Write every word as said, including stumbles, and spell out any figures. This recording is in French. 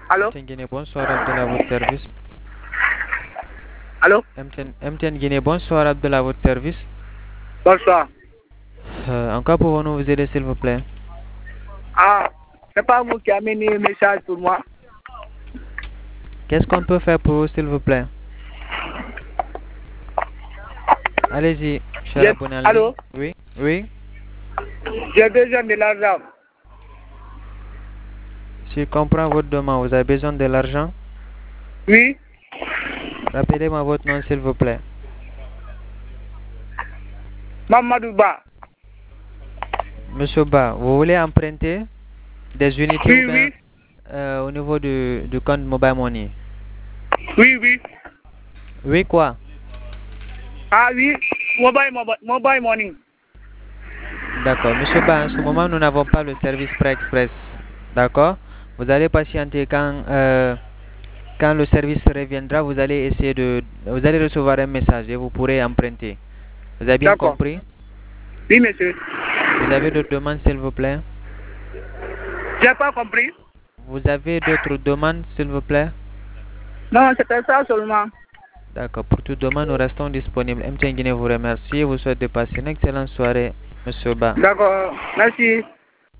Allô? M T N Guinée, bonsoir Abdel à votre service. Allô? M T N, M T N Guinée, bonsoir Abdel à votre service. Bonsoir. Euh, en quoi pouvons-nous vous aider s'il vous plaît? Ah, c'est pas vous qui avez mis un message pour moi? Qu'est-ce qu'on peut faire pour vous s'il vous plaît? Allez-y, cher J'ai- abonné en ligne. Allô? Oui, oui. J'ai besoin de l'argent. Si je comprends votre demande, vous avez besoin de l'argent? Oui? Rappelez-moi votre nom s'il vous plaît. Mamadou Ba. Monsieur Ba, vous voulez emprunter des unités ou Oui, bien oui. euh, au niveau du, du compte Mobile Money? Oui, oui. Oui, quoi? Ah oui, mobile, mobile, mobile morning. D'accord. Monsieur Ba, en ce moment, nous n'avons pas le service Prêt Express. D'accord? Vous allez patienter quand, euh, quand le service reviendra, vous allez essayer de, vous allez recevoir un message et vous pourrez emprunter. Vous avez bien D'accord. compris? Oui, monsieur. Vous avez d'autres demandes, s'il vous plaît? J'ai pas compris. Vous avez d'autres demandes, s'il vous plaît? Non, c'était ça seulement. D'accord. Pour toute demande, nous restons disponibles. M T N Guinée vous remercie et vous souhaite de passer une excellente soirée, Monsieur Ba. D'accord. Merci.